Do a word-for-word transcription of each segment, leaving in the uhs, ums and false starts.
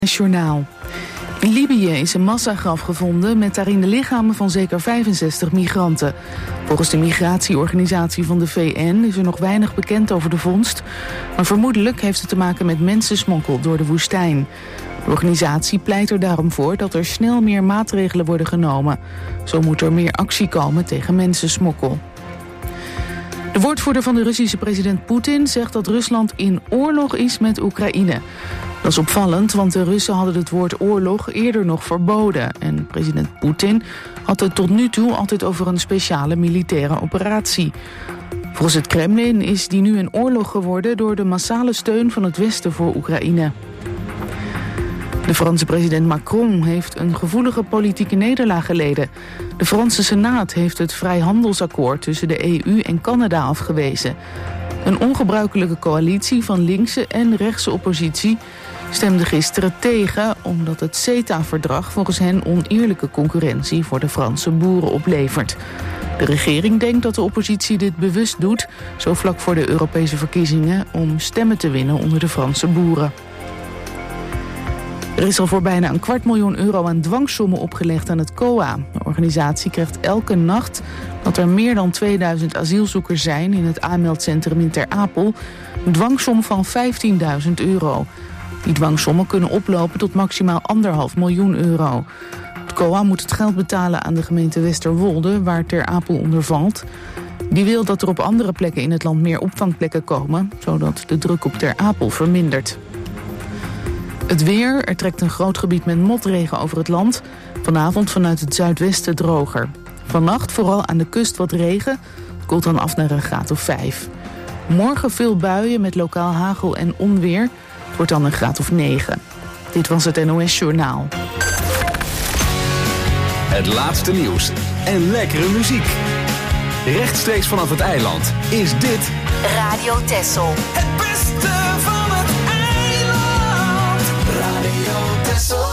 Journaal. In Libië is een massagraf gevonden met daarin de lichamen van zeker vijfenzestig migranten. Volgens de migratieorganisatie van de V N is er nog weinig bekend over de vondst, maar vermoedelijk heeft het te maken met mensensmokkel door de woestijn. De organisatie pleit er daarom voor dat er snel meer maatregelen worden genomen. Zo moet er meer actie komen tegen mensensmokkel. De woordvoerder van de Russische president Poetin zegt dat Rusland in oorlog is met Oekraïne. Dat is opvallend, want de Russen hadden het woord oorlog eerder nog verboden. En president Poetin had het tot nu toe altijd over een speciale militaire operatie. Volgens het Kremlin is die nu een oorlog geworden door de massale steun van het Westen voor Oekraïne. De Franse president Macron heeft een gevoelige politieke nederlaag geleden. De Franse Senaat heeft het vrijhandelsakkoord tussen de E U en Canada afgewezen. Een ongebruikelijke coalitie van linkse en rechtse oppositie stemde gisteren tegen, omdat het CETA-verdrag volgens hen oneerlijke concurrentie voor de Franse boeren oplevert. De regering denkt dat de oppositie dit bewust doet, zo vlak voor de Europese verkiezingen, om stemmen te winnen onder de Franse boeren. Er is al voor bijna een kwart miljoen euro aan dwangsommen opgelegd aan het C O A. De organisatie krijgt elke nacht dat er meer dan tweeduizend asielzoekers zijn in het aanmeldcentrum in Ter Apel een dwangsom van vijftienduizend euro. Die dwangsommen kunnen oplopen tot maximaal anderhalf miljoen euro. Het C O A moet het geld betalen aan de gemeente Westerwolde, waar Ter Apel onder valt. Die wil dat er op andere plekken in het land meer opvangplekken komen, zodat de druk op Ter Apel vermindert. Het weer, er trekt een groot gebied met motregen over het land. Vanavond vanuit het zuidwesten droger. Vannacht vooral aan de kust wat regen. Het koelt dan af naar een graad of vijf. Morgen veel buien met lokaal hagel en onweer. Het wordt dan een graad of negen. Dit was het N O S Journaal. Het laatste nieuws en lekkere muziek. Rechtstreeks vanaf het eiland is dit Radio Texel. Het beste van het eiland. Radio Texel.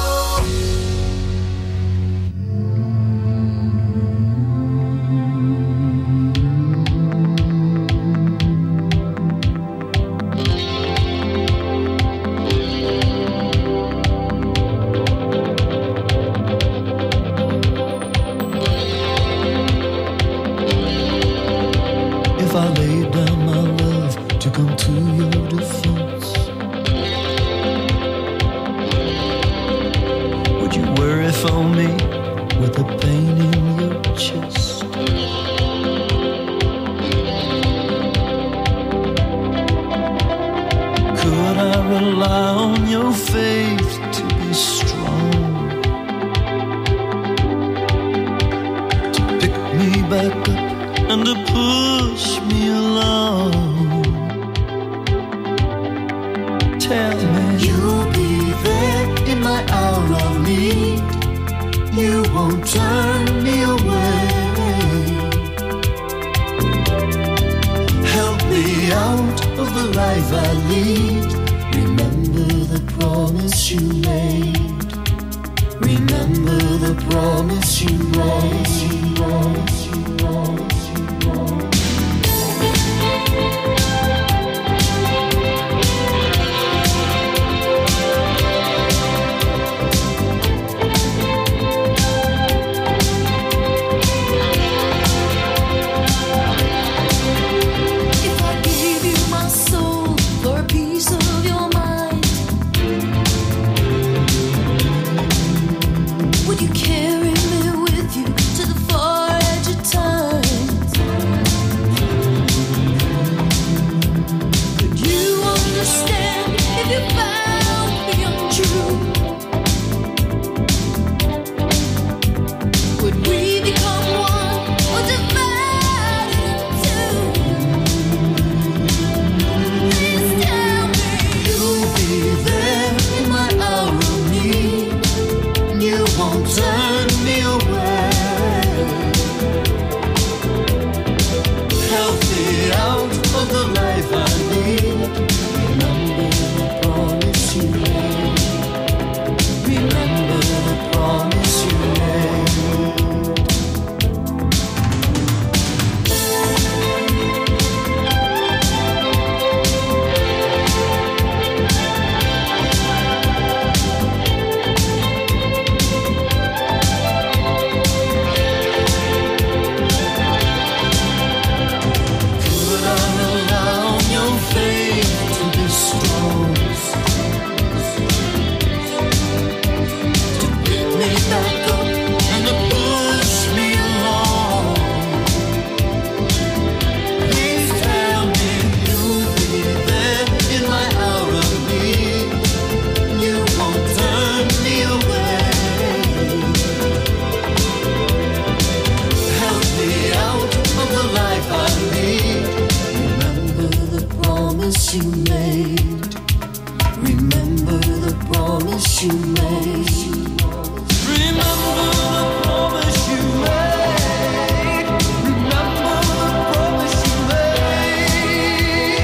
If I laid down my love to come to your defense, would you worry for me with the pain in your chest? Could I rely on your faith to be strong, to pick me back up and to push me along? Tell me you'll be there in my hour of need. You won't turn me away. Help me out of the life I lead. Remember the promise you made. Remember the promise you made. You promise you made. you made. Remember the promise you made. Remember the promise you made.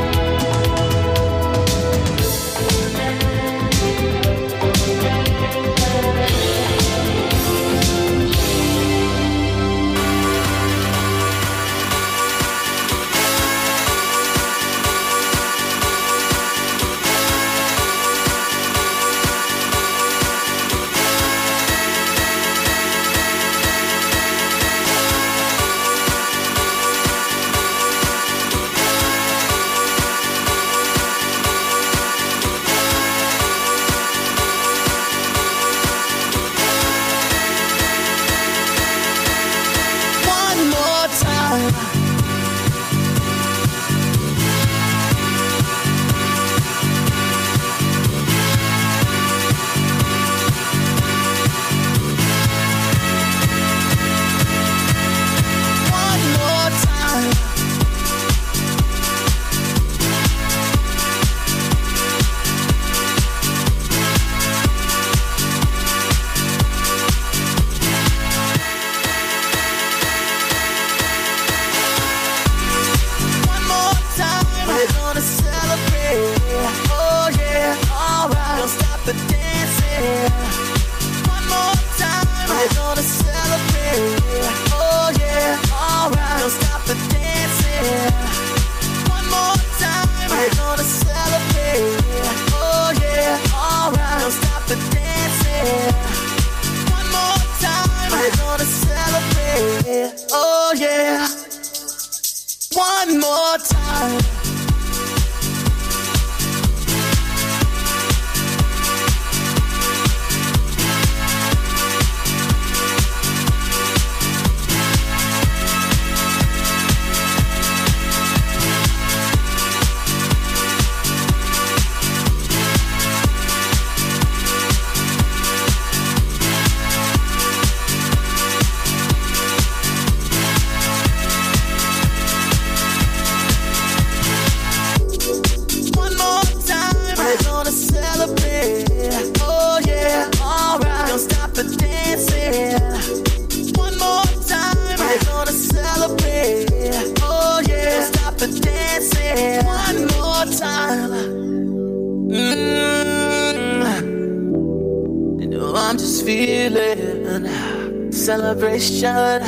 Celebration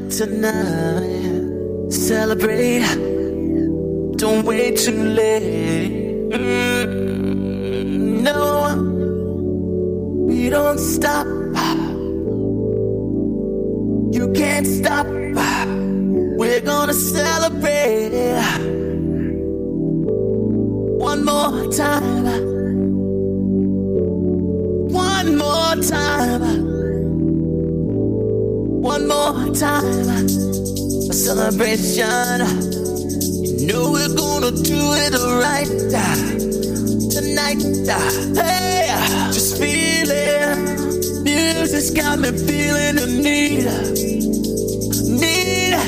tonight. Celebrate. Don't wait too late. Mm, no, we don't stop. You can't stop. We're gonna celebrate. One more time. One more time. One more time, a celebration. You know we're gonna do it right tonight. Hey, just feel it. Music's got me feeling the need, need.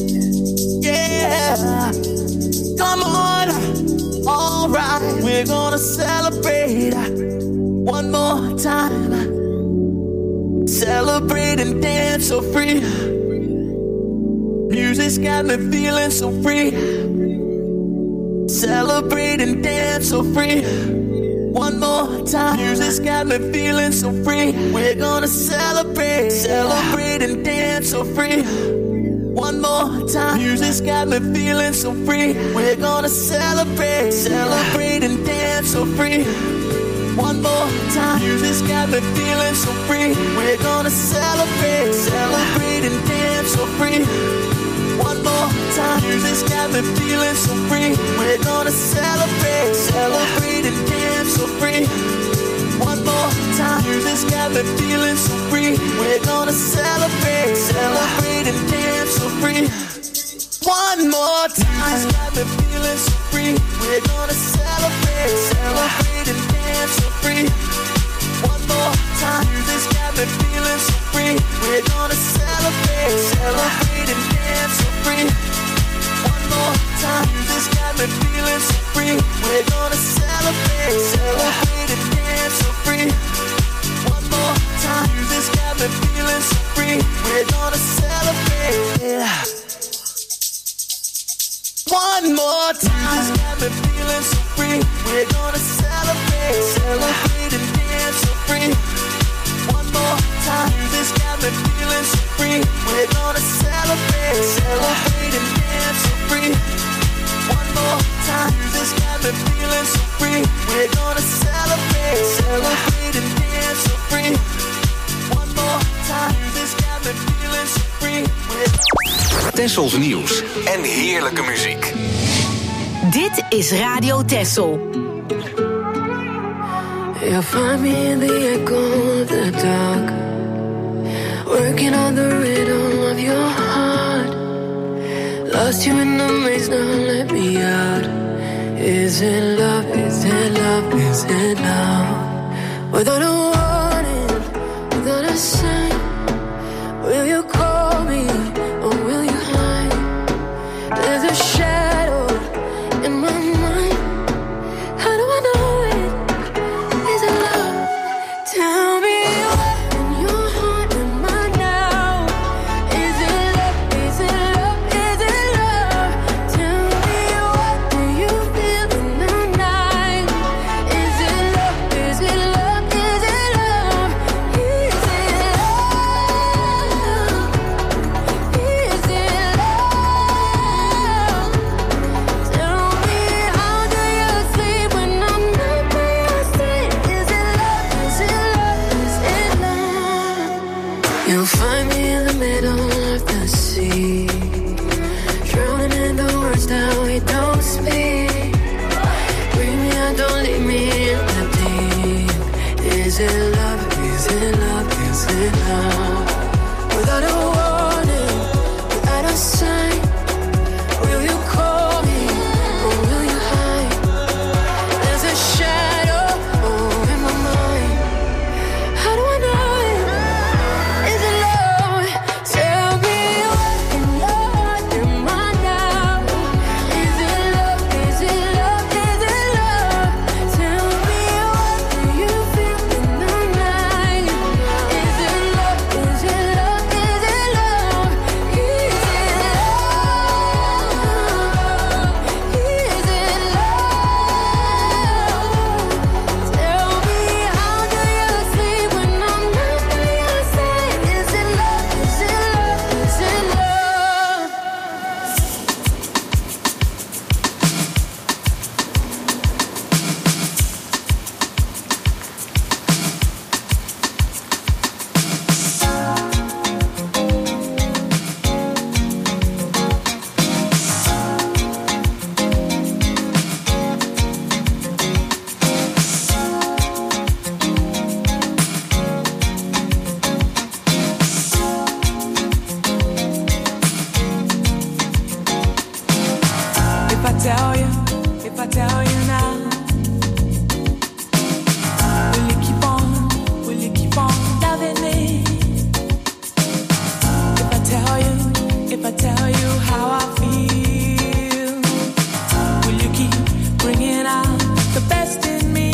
Yeah, come on, all right. We're gonna celebrate one more time. Celebrate and dance so free. Music's got me feeling so free. Celebrate and dance so free. One more time. Music's got me feeling so free. We're gonna celebrate. Celebrate and dance so free. One more time. Music's got me feeling so free. We're gonna celebrate. Celebrate and dance so free. One more time. Music's got me feeling so free. We're gonna celebrate. Celebrate and dance so free. One more time. Music's got me feeling so free. We're gonna celebrate. Celebrate and dance so free. One more time. Music's got me feeling so free. We're gonna celebrate. Celebrate and dance so free. One more time. Music's got me feeling so free. We're gonna celebrate. Celebrate and dance so free. One more time. Music's got me feeling so free. We're gonna celebrate. Celebrate and dance so free. One more time. Music's got me feeling so free. We're gonna celebrate. Celebrate and dance so free. more time. This got me feeling so free. We're gonna celebrate, celebrate and dance so free. One more time. This got me feeling so free. We're gonna celebrate, celebrate and dance so free. One more time. This got me feeling so free. We're gonna celebrate, celebrate and dance so free. One more time. This got me feeling so free. Tessels nieuws en heerlijke muziek. Dit is Radio Tessel. You'll find me in the echo of the dark, working on the rhythm of your heart. Lost you in the maze, now let me out. Is it love, is it love, is it love? Without a warning, without a sign, will you call me or will you hide? There's a shadow in my mind. How do I know it? Is it love? Tell me what in your heart am I now? Is it love? Is it love? Is it love? Tell me what do you feel in the night? Is it love? Is it love? Is it love? Is it love? Is it love? Tell me how do you sleep when I'm not by your side? Is it love? Is it love? Is it love? You'll find me in the middle of the sea, drowning in the words that we don't speak. Bring me out, don't leave me in the deep. Is it love? Is it love? Is it love? Without a warning, without a sign, will you call me or will you hide? There's a shadow oh, in my mind. How do I know it? Is it love? Tell me what in your heart am I now? Is it love? Is it love? Is it love? Tell me what do you feel in the night? Is it love? Is it love? Is it love? Is it love? Is it love? Tell me how do you sleep when I'm not by your side? Is it love? Is it love? Is it love? If I tell you, if I tell you now, will you keep on, will you keep on loving me? If I tell you, if I tell you how I feel, will you keep bringing out the best in me?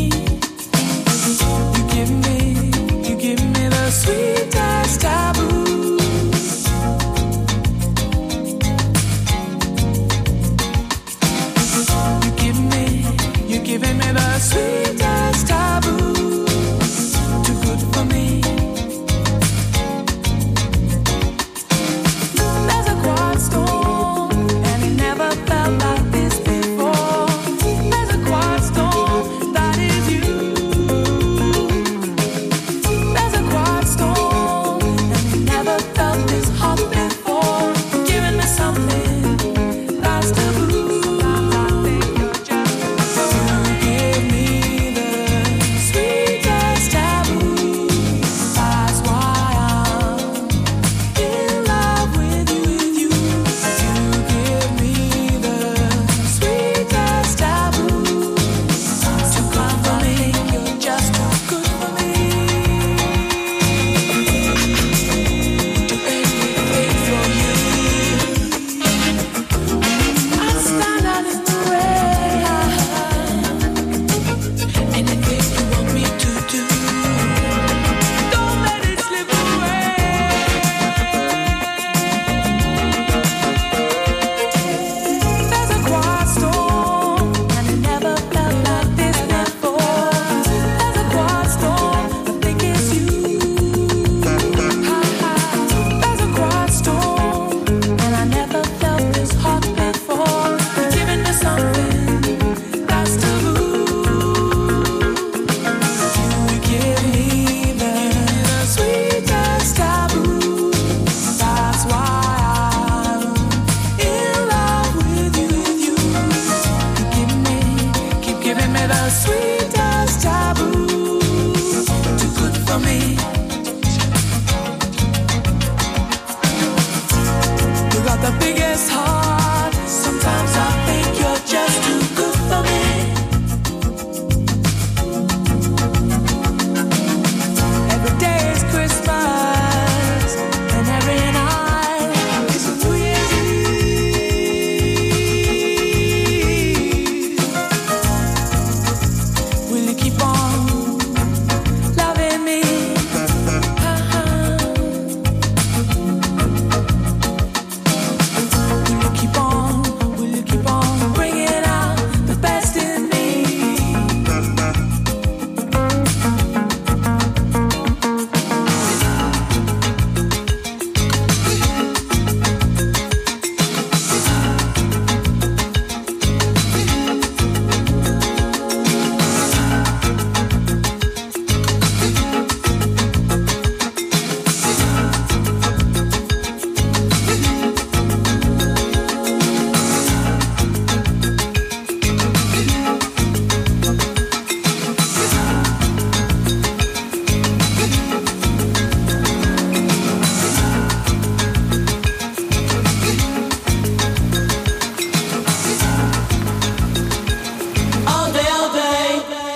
You give me, you give me the sweetest taboo. You give me, you're giving me the sweetest taboo. Too good for me. There's a quiet storm, and it never felt like this before. There's a quiet storm, that is you. There's a quiet storm. for me. You got the biggest heart. Sometimes I think you're just too good for me. Every day is Christmas, and every night is a New Year's Eve. Will you keep on loving me? Will you keep on, will you keep on bringing out the best in me? All day, all day.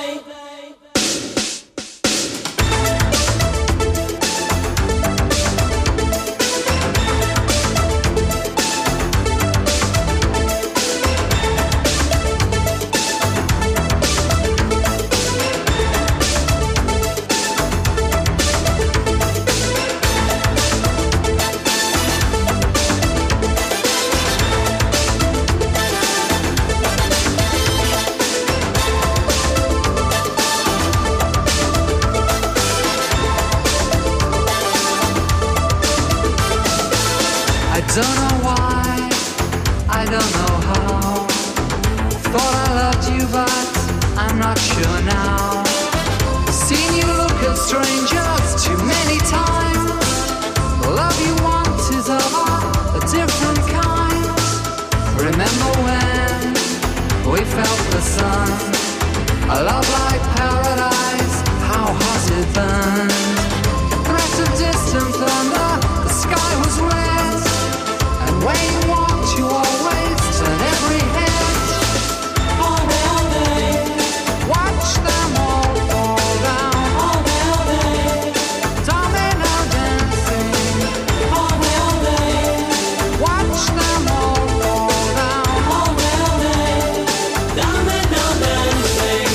I don't know why, I don't know how. Thought I loved you, but I'm not sure now. Seen you look at strangers too many times. The love you want is of a different kind. Remember when we felt the sun? A love like paradise, how hot it burned. The threat of distant thunder, the sky was red. And when you walked, you always turn every head. All day, all day. Watch them all fall down. All day, all day. Domino dancing. All day, all day. Watch them all fall down. All day, all day. Domino dancing.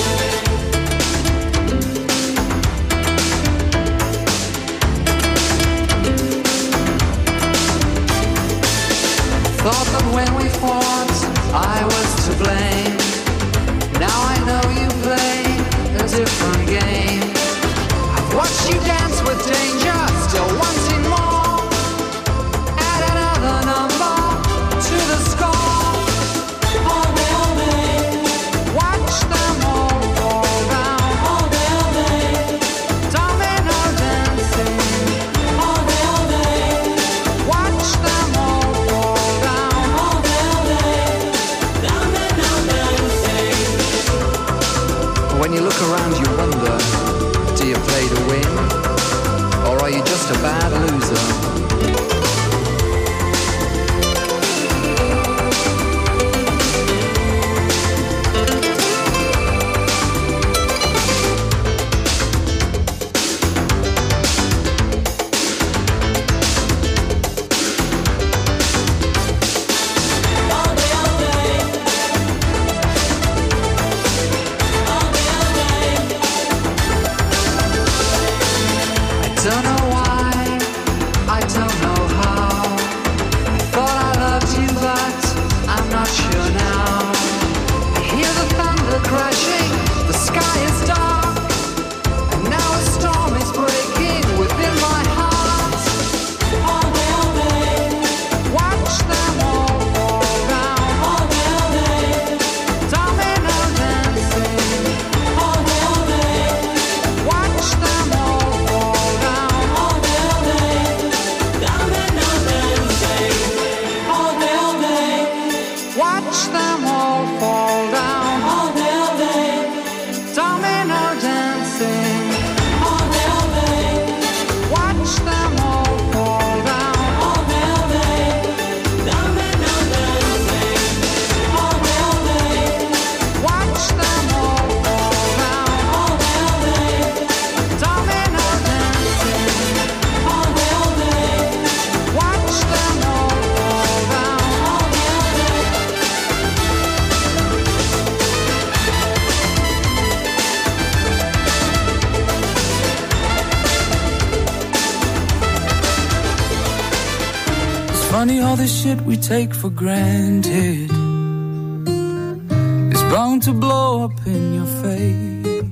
Thought that when we fought, I was to blame. Now I know you play a different game. I've watched you dance with danger, still wanting more. Add another number to the score. All day, all day. Watch them all fall down. All day, all day. Domino dancing. All day, all day. Watch them all fall down. All day, all day. Domino dancing. When you look around, you wonder, do you play to win? Or are you just a bad loser? All day, all day. All day, all day. I don't know why, I don't know how. I thought I loved you, but I'm not sure now. I hear the thunder crashing, the sky is dark, and now a storm is breaking within my heart. All day, all day. Watch them all fall down. All day, all day. Domino dancing. All day, all day. Watch them all fall down. funny all this shit we take for granted is bound to blow up in your face.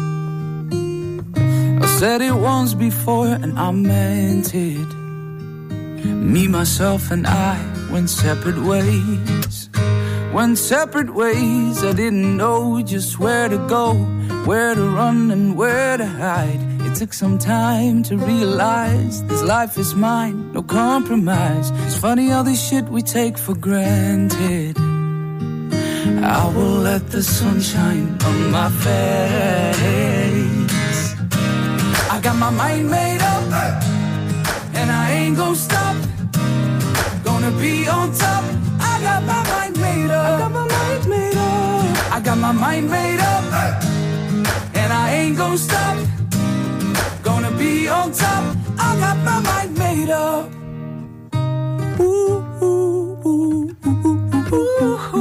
I said it once before and I meant it. Me, myself and I went separate ways. Went separate ways. I didn't know just where to go, where to run and where to hide. It took some time to realize this life is mine, no compromise. It's funny all this shit we take for granted. I will let the sun shine on my face. I got my mind made up, and I ain't gon' stop. Gonna be on top. I got my mind made up. I got my mind made up. I got my mind made up, and I ain't gon' stop. Gonna be on top. I got my mind made up. Ooh, ooh, ooh, ooh, ooh, ooh,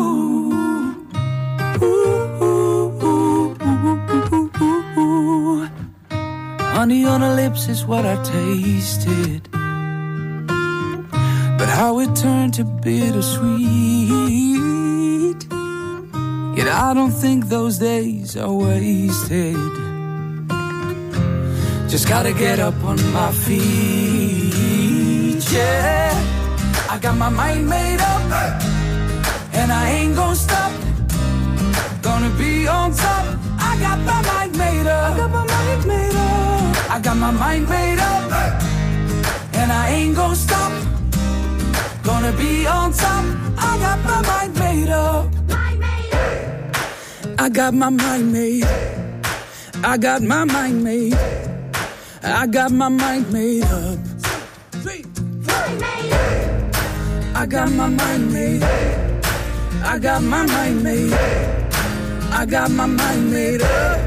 ooh, ooh, ooh. Honey on her lips is what I tasted, but how it turned to bittersweet. Yet I don't think those days are wasted. Just gotta get up on my feet, yeah. I got my mind made up, and I ain't gon' stop. Gonna be on top. I got my mind made up. I got my mind made up. I got my mind made up, and I ain't gon' stop. Gonna be on top. I got my mind made up. I got my mind made. I got my mind made. I got my mind made up. I got my mind made. I got my mind made. I got my mind made up.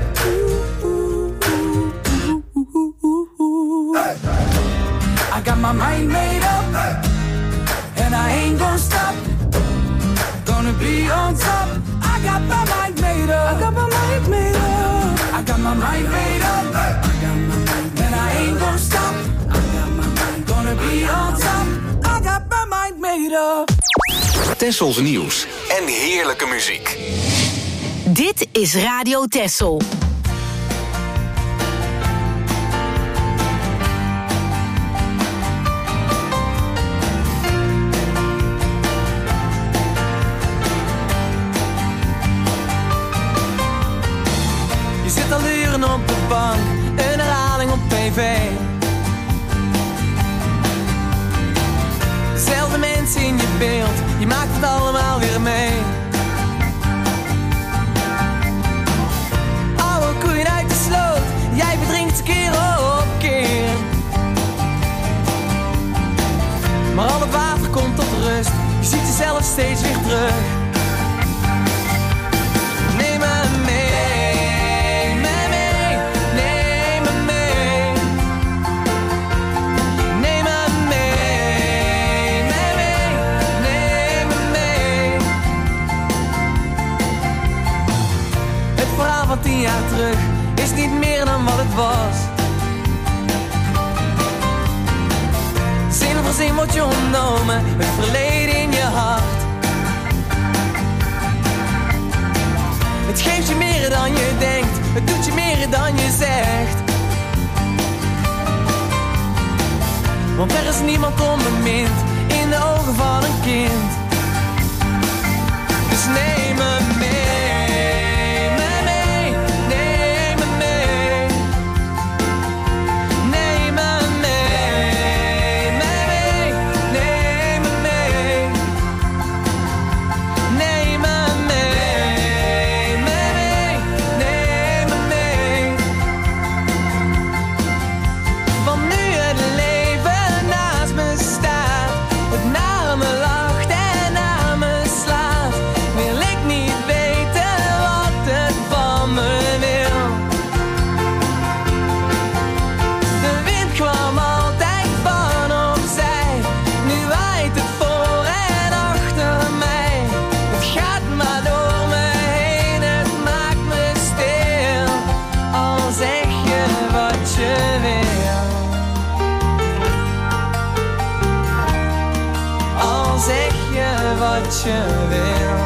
I got my mind made up, and I ain't gon' stop. Gonna be on top. I got my mind made up. I got my mind made up. I got my mind made up. I got my mind, and I ain't gon' stop. I got my mind, gonna be on top. I got my mind made up. Tessels nieuws en heerlijke muziek. Dit is Radio Tessel. Je zit al uren op de bank, een herhaling op tv. Dezelfde mensen in je beeld, je maakt het allemaal weer mee. Oude koeien uit de sloot, jij verdrinkt ze keer op keer. Maar al het water komt tot rust, je ziet jezelf steeds weer terug. Neem me mee. Tien jaar terug is niet meer dan wat het was. Zin voor zin wordt je ontnomen, het verleden in je hart. Het geeft je meer dan je denkt, het doet je meer dan je zegt. Want er is niemand onbemind in de ogen van een kind. Dus neem me mee. Naar me lacht en wat je wil.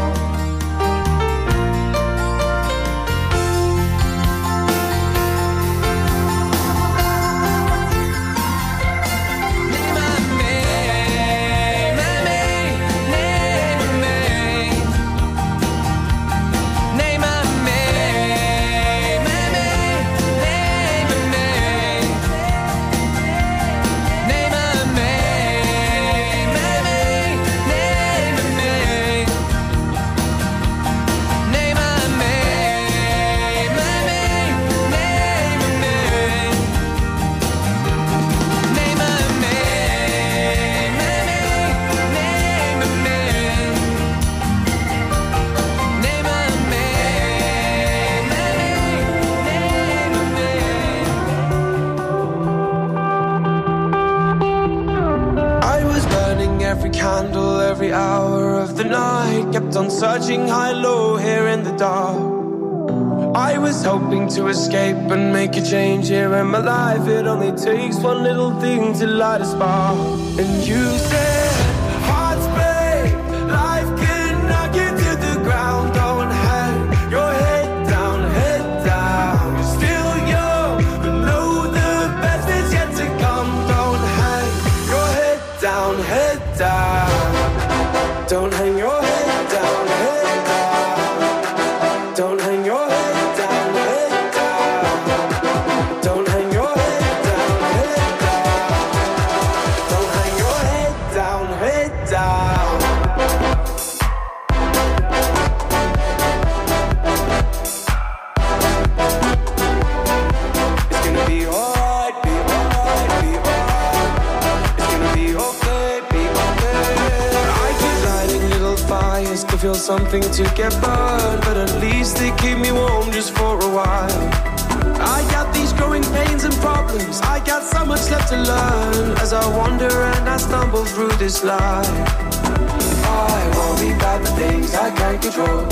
Every hour of the night, kept on searching high low here in the dark. I was hoping to escape and make a change here in my life. It only takes one little thing to light a spark. And you said, hearts break, life can knock you to the ground. Don't hang your head down, head down. You're still young, but know the best is yet to come. Don't hang your head down, head down. Don't hang your head down, head down. Don't hang your head down, head down. Don't hang your head down, head down. Don't hang your head down, head down. It's gonna be alright, be alright, be alright. It's gonna be okay, be okay. Fires to feel something to get burned, but at least they keep me warm just for a while. I got these growing pains and problems, I got so much left to learn as I wander and I stumble through this life. I worry about the things I can't control.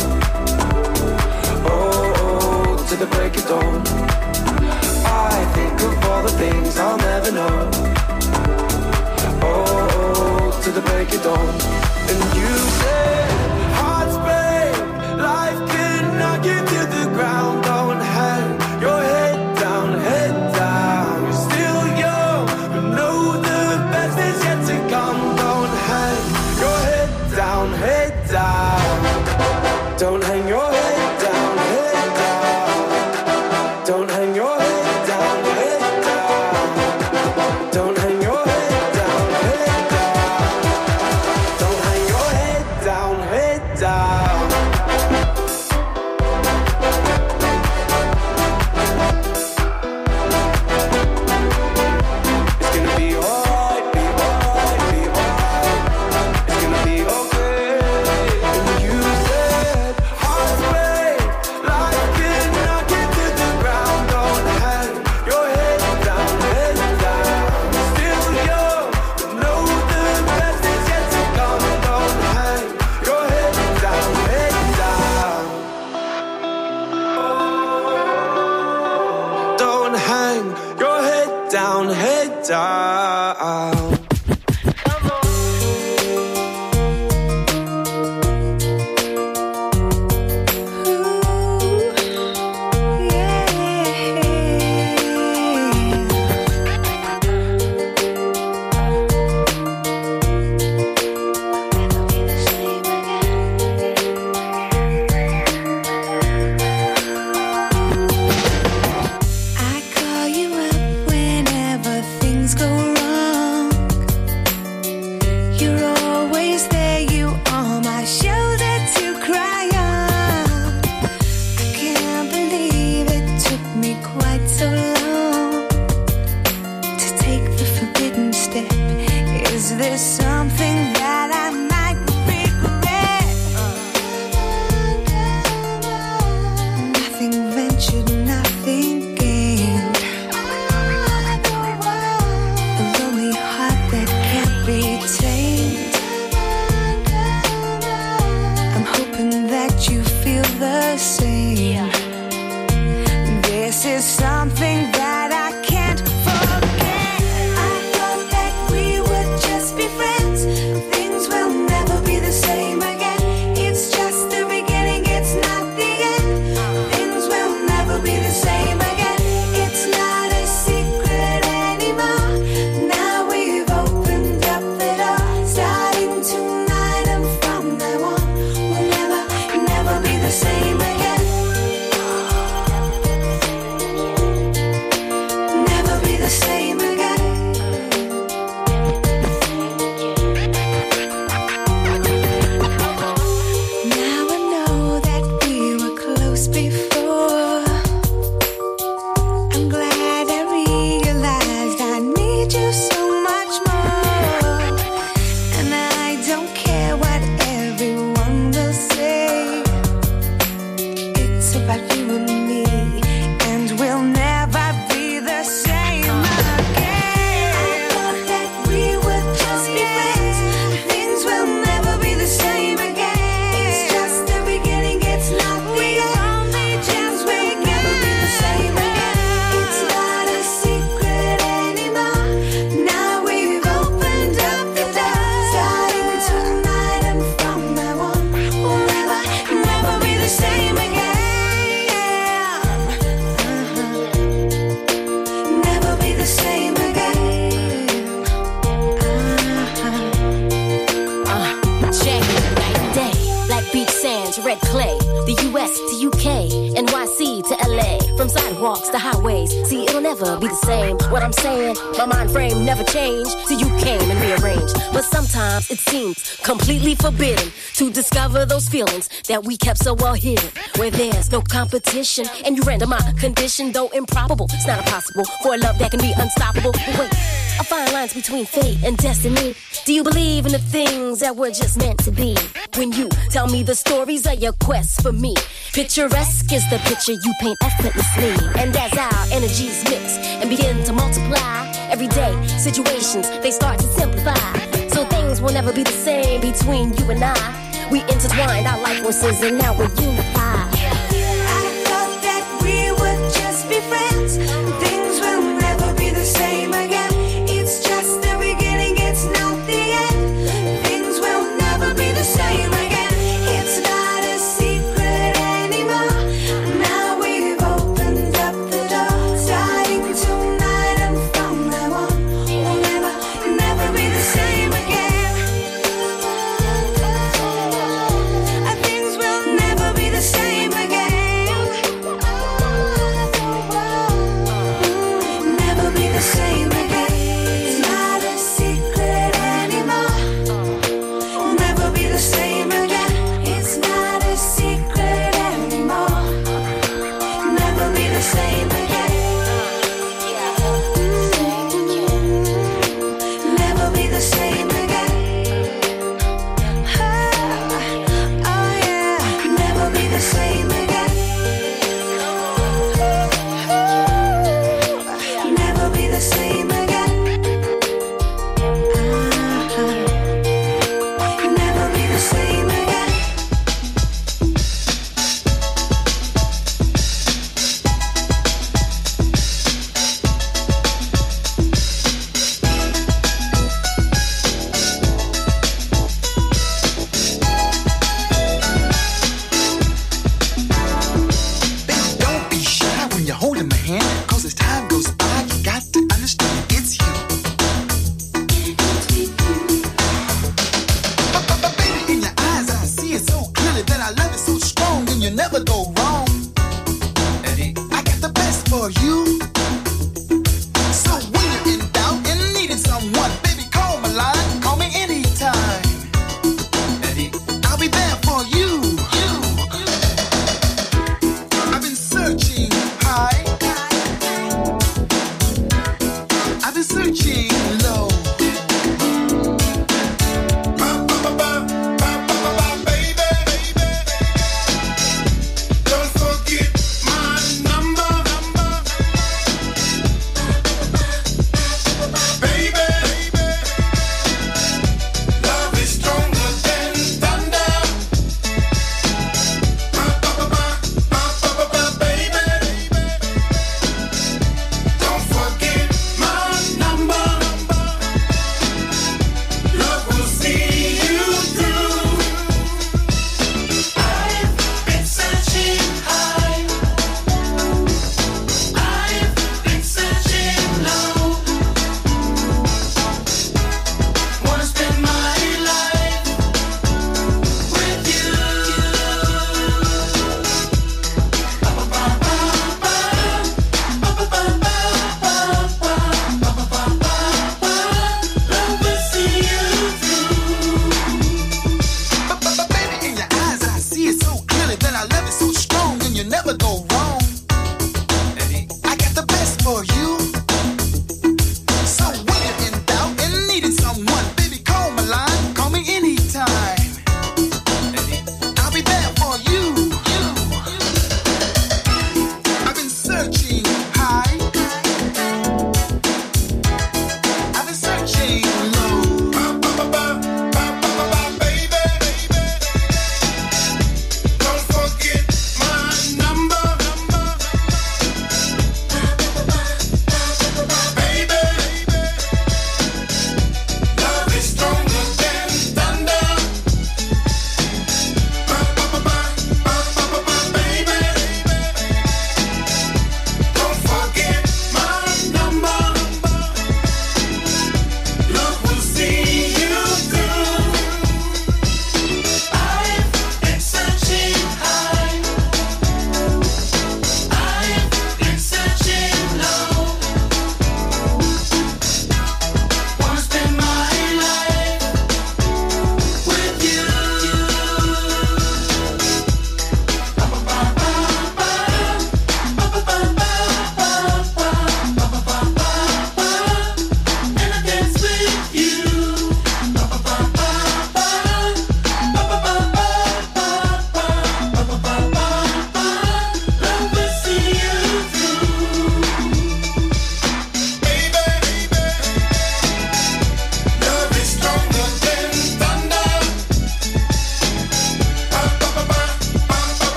Oh, oh, to the break of dawn. I think of all the things I'll never know. Oh, oh, to the break of dawn. And you said, hearts break, life can knock you to the ground. Don't hang your head down, head down. You're still young, but know the best is yet to come. Don't hang your head down, head down. Don't hang your head down, head down. Don't hang your head down, head down. Don't hang your head down, head down. Don't hang your head down, head down. It's gonna be alright, be alright, be alright. It's gonna be okay. And you said, hearts break, life can knock you to the ground. Don't hang your head down, head down. Still young, but know the best is yet to come. Don't hang your head down, head down. Don't hang your head down, head down. I call you up whenever things go wrong. You're always there, you on my shoulder to cry on. I can't believe it took me quite so long to take the forbidden step. Is there something that I might regret? Nothing ventured, nothing gained. A lonely heart that can't be tamed. I'm hoping that you feel the same. This is something that I can't forget. I thought that we would just be friends. red clay. The U S to U K, N Y C to L A. From sidewalks to highways, see it'll never be the same. What I'm saying, my mind frame never changed till you came and rearranged. But sometimes it seems completely forbidden to discover those feelings that we kept so well hidden. Where there's no competition, and you render my condition, though improbable. It's not impossible for a love that can be unstoppable. But wait, a fine line's between fate and destiny. Do you believe in the things that were just meant to be? When you tell me the stories of your quest for me, picturesque is the picture you paint effortlessly. And as our energies mix and begin to multiply, everyday situations, they start to simplify. So things will never be the same between you and I. We intertwined our life forces and now we're unified. I thought that we would just be friends. Things will never be the same again. It's just the beginning, it's not the end. Things will never be the same again. It's not a secret anymore. Now we've opened up the door. Starting tonight and from now on, we'll never, never be the same again. Things will never be the same.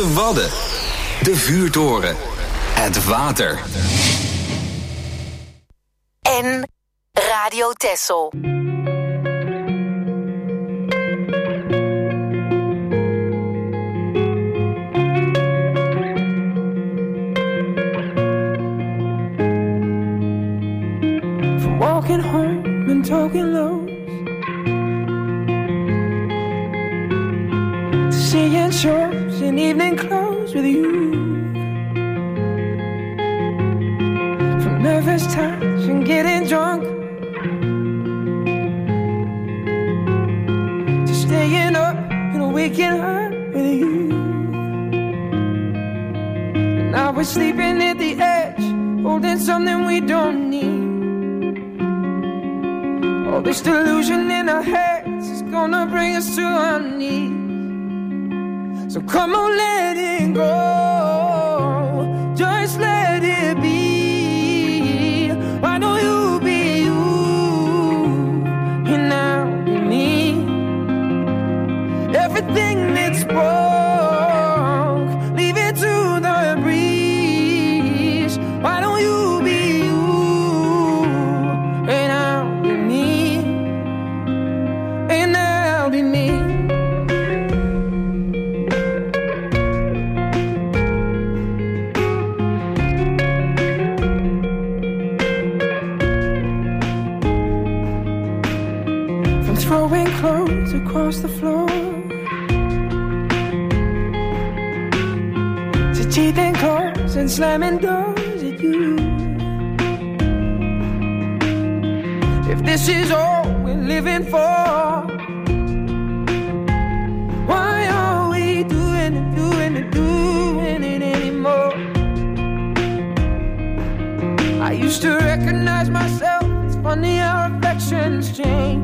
De Wadden. De Vuurtoren. Het water. En Radio Texel. Walking home and talking lows, to seeing shows in evening clothes with you, from nervous touch and getting drunk, to staying up and waking up with you. And now we're sleeping at the edge, holding something we don't need. All this delusion in our heads is gonna bring us to our knees. So come on, let it go. Just let it be. Why don't you be you? And I'll be me. Everything that's broke, leave it to the breeze. Why don't you be you? And I'll be me. And I'll be me. From throwing clothes across the floor, to teething claws and slamming doors at you. If this is all we're living for, why are we doing it, doing it, doing it anymore? I used to recognize myself. It's funny how affections change.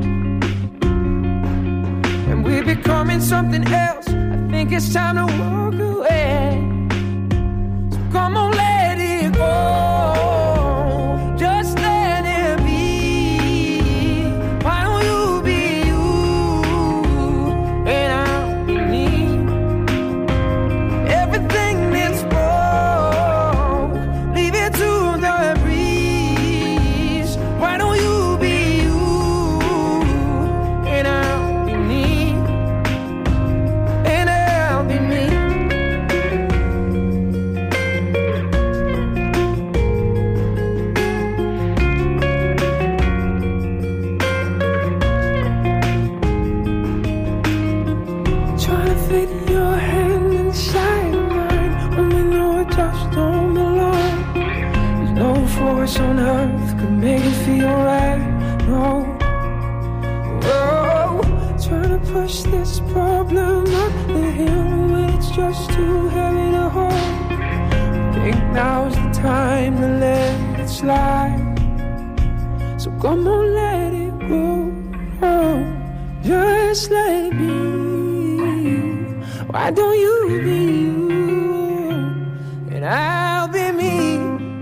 When we're becoming something else, I think it's time to walk away. So come on, let it go. Just let it be. Why don't you be you? And I'll be me. Everything that's broke, leave it to the breeze. Why don't you be you? And I'll be me. And I'll be me. Trying to fit your hand inside mine when we know it just don't belong. There's no force on earth could make it feel right. No. Whoa. Trying to push this problem up the hill when it's just too heavy to hold. Think now's the time to let it slide. So come on, let it go. Oh, just let it be. Why don't you be you? And I'll be me.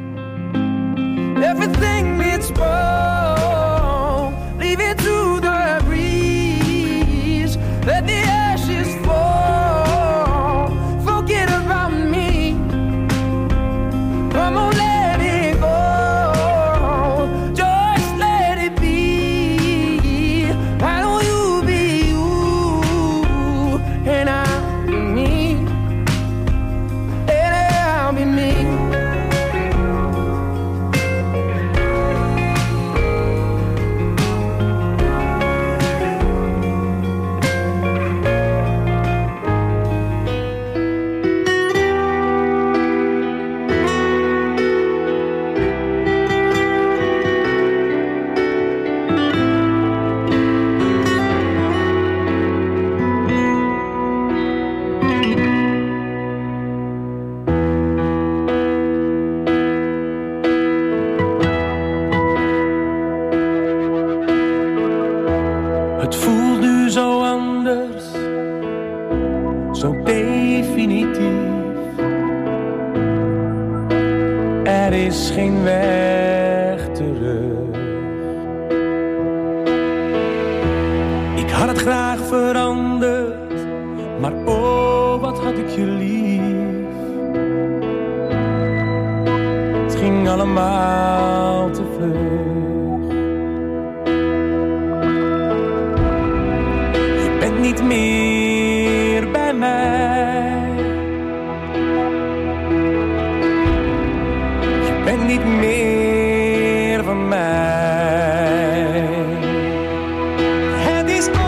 Everything that's broke, leave it to the breeze. Let the ashes fall. Forget about me. Come on, let it go. Just let it be. Why don't you be you? And I'll be me. And I'll be me. Het voelt nu zo anders, zo definitief. Er is geen weg terug. Ik had het graag veranderd, maar oh, wat had ik je lief. ging allemaal te vlug. Je bent niet meer bij mij. Je bent niet meer van mij. Het is over.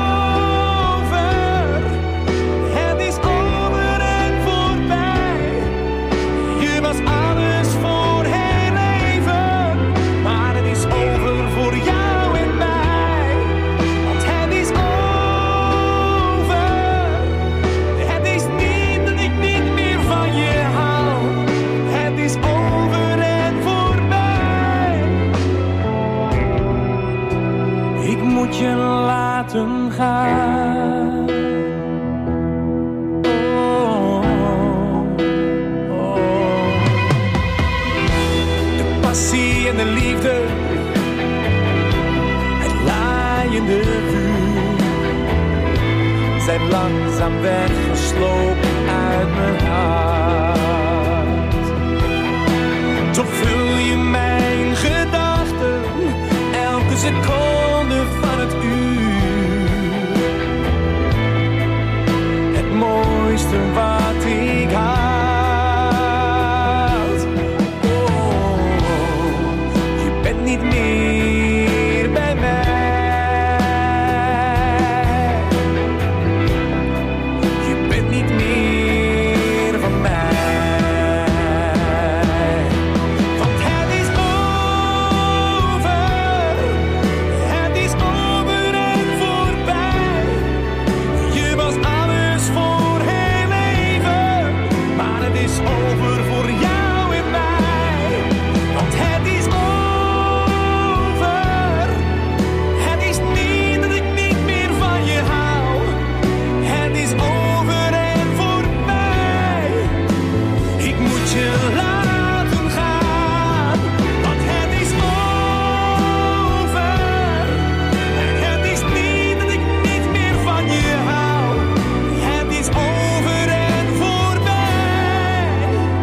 Het is over en voorbij. Je was alles voor heel even, maar het is over voor jou en mij. Want het is over. Het is niet dat ik niet meer van je hou. Het is over en voorbij. Ik moet je laten gaan. Oh, oh. De passie en de liefde, het laaiende vuur, zijn langzaam weggeslopen uit mijn hart. Toch vul je mijn gedachten elke seconde van het uur. Het mooiste wat ik had. Oh, je bent niet meer bij mij. Je bent niet meer van mij. Want het is over. Het is over en voorbij. Je was alles voor heel even, maar het is over voor jou en mij. Want het is over. Het is niet dat ik niet meer van je hou. Het is over en voorbij. Ik moet je laten gaan, want het is over. Het is niet dat ik niet meer van je hou. Het is over en voorbij.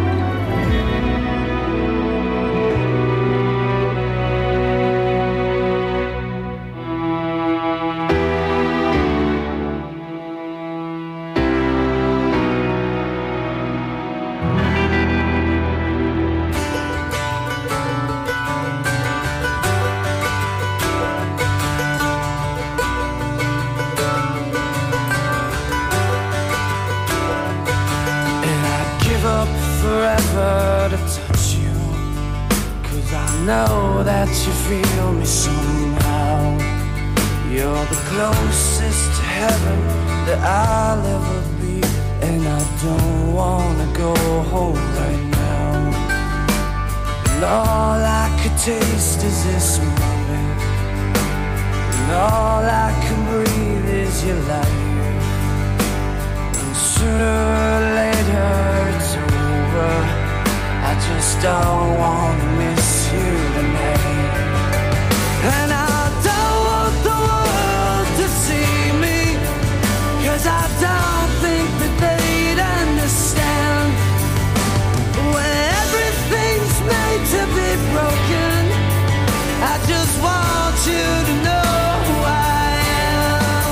And I'd give up forever to touch you, 'cause I know that you feel me somehow. You're the closest to heaven that I'll ever be, and I don't wanna go home right now. And all I could taste is this moment, and all I can breathe is your life. And sooner or later it's over. I just don't wanna miss you tonight. And I don't want the world to see me, 'cause I don't think that they'd understand. When everything's made to be broken, I just want you to know who I am.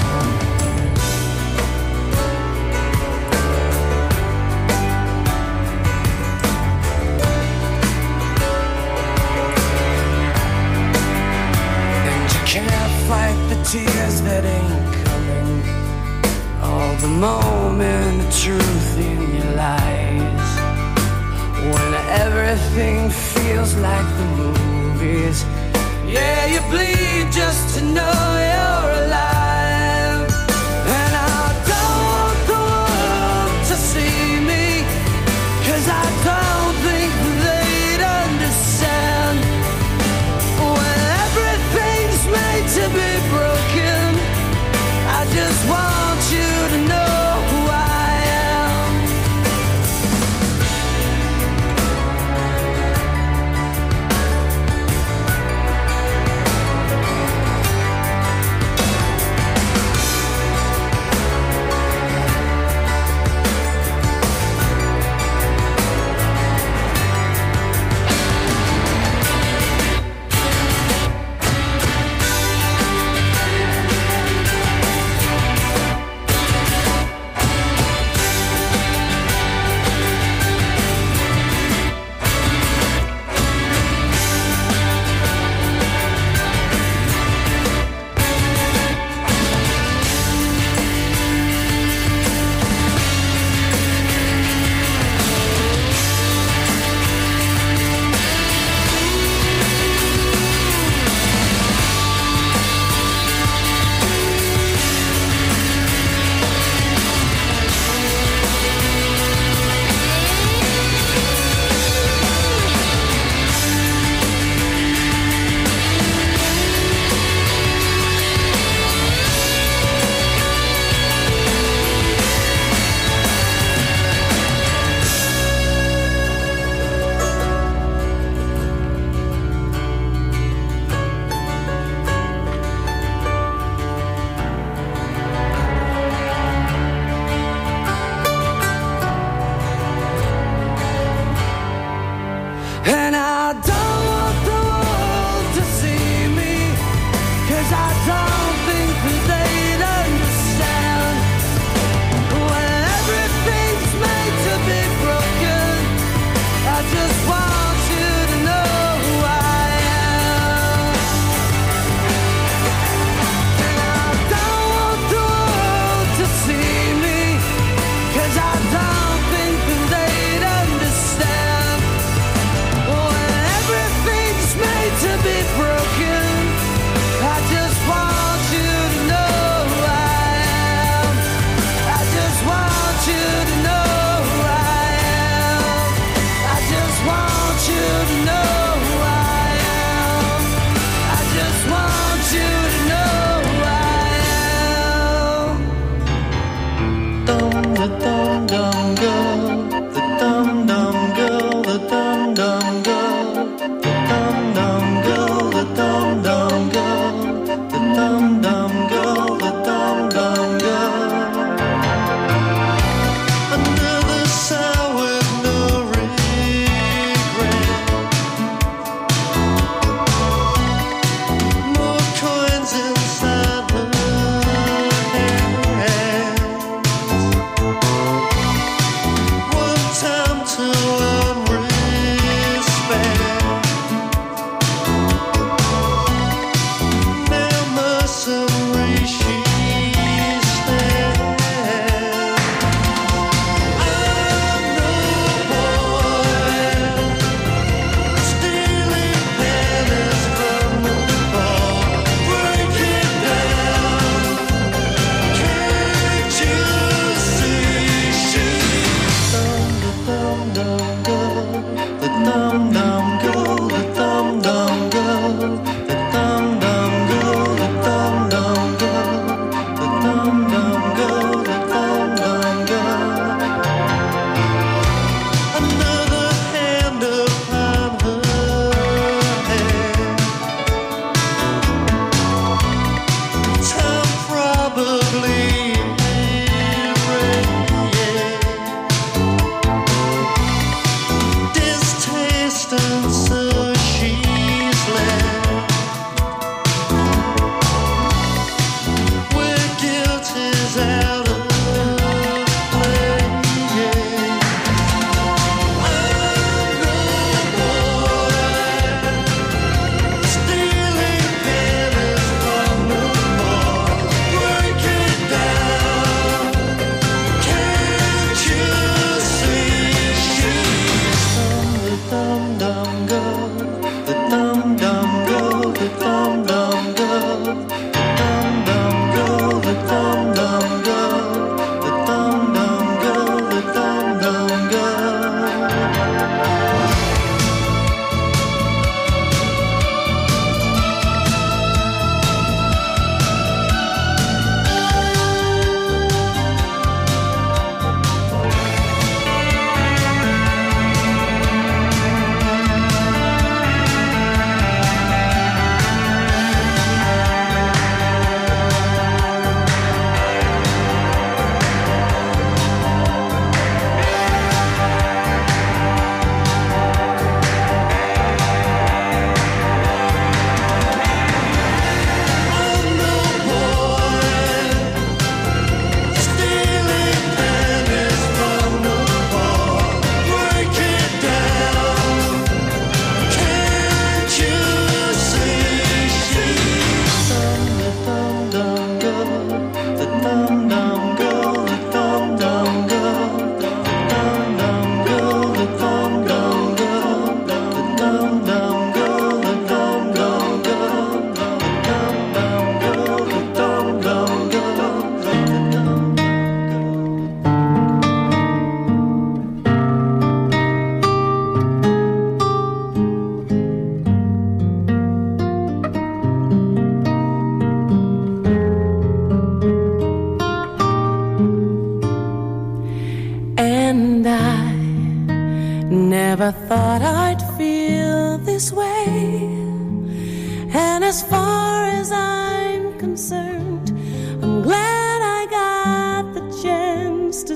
And you can't fight the tears that ain't coming, all the moment of truth in your lies. When everything feels like the movies, yeah, you bleed just to know you're alive. And I don't want the world to see me, 'cause I don't think they'd understand. When everything's made to be broken, I just want you to know who I am.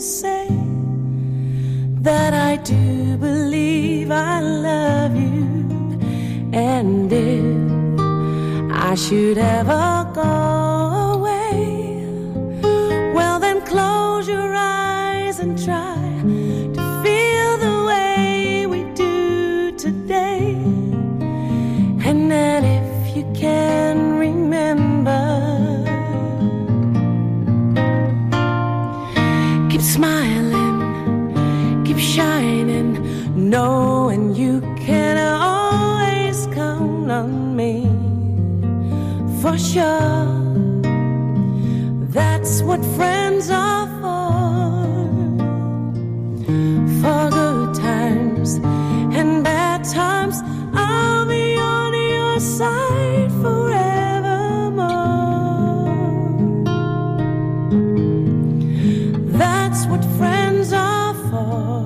say that I do believe I love you. And if I should ever go away, well then close your eyes and try to feel the way we do today. And then if you can remember, keep smiling, keep shining, knowing you can always count on me. For sure, that's what friends are for. For good times and bad times, I'll be on your side forevermore. That's what friends are for.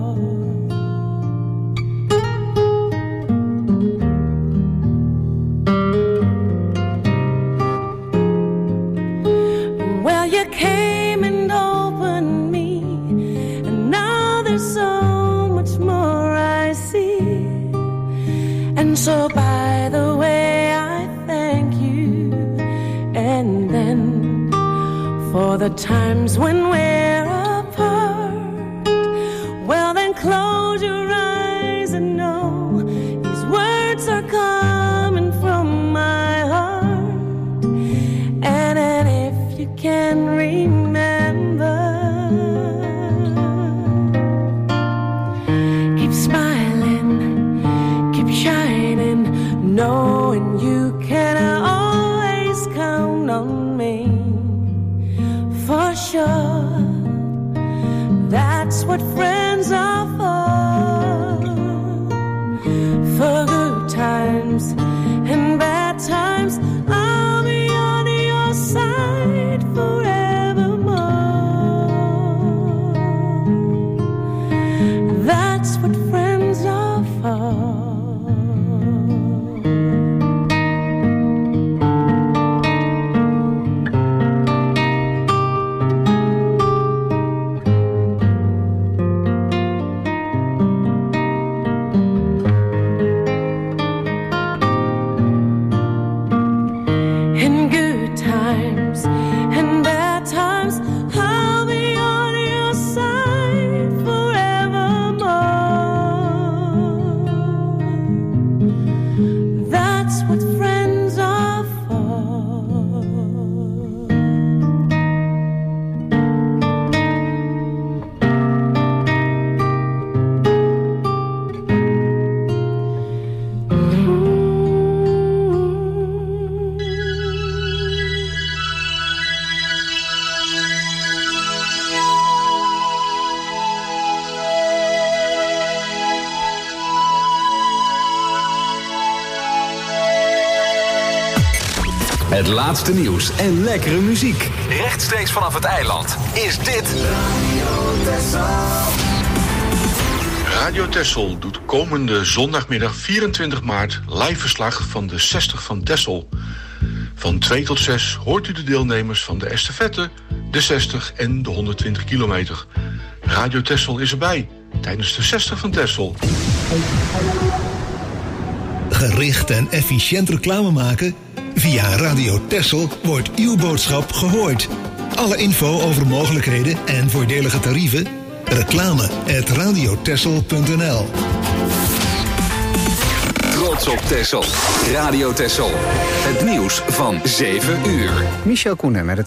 Well, you came and opened me, and now there's so much more I see. And so by the way, I thank you. And then for the times when we're apart, well then close your eyes and know these words are coming from my heart. And then if you can remember, keep smiling, keep shining, knowing you can always count on me. For sure, that's what friends are for. For good times and bad times, I'll be on your side forevermore. That's what friends are for. In good times and bad times, I'll be on your side forevermore. That's what friends are for. Het laatste nieuws en lekkere muziek. Rechtstreeks vanaf het eiland is dit Radio Texel doet komende zondagmiddag vierentwintig maart live verslag van de zestig van Texel. Van twee tot zes hoort u de deelnemers van de estafette, de zestig en de honderdtwintig kilometer. Radio Texel is erbij tijdens de zestig van Texel. Gericht en efficiënt reclame maken? Via Radio Texel wordt uw boodschap gehoord. Alle info over mogelijkheden en voordelige tarieven? Reclame at radiotexel punt n l. Trots op Texel. Radio Texel. Het nieuws van zeven uur. Michel Koenen met het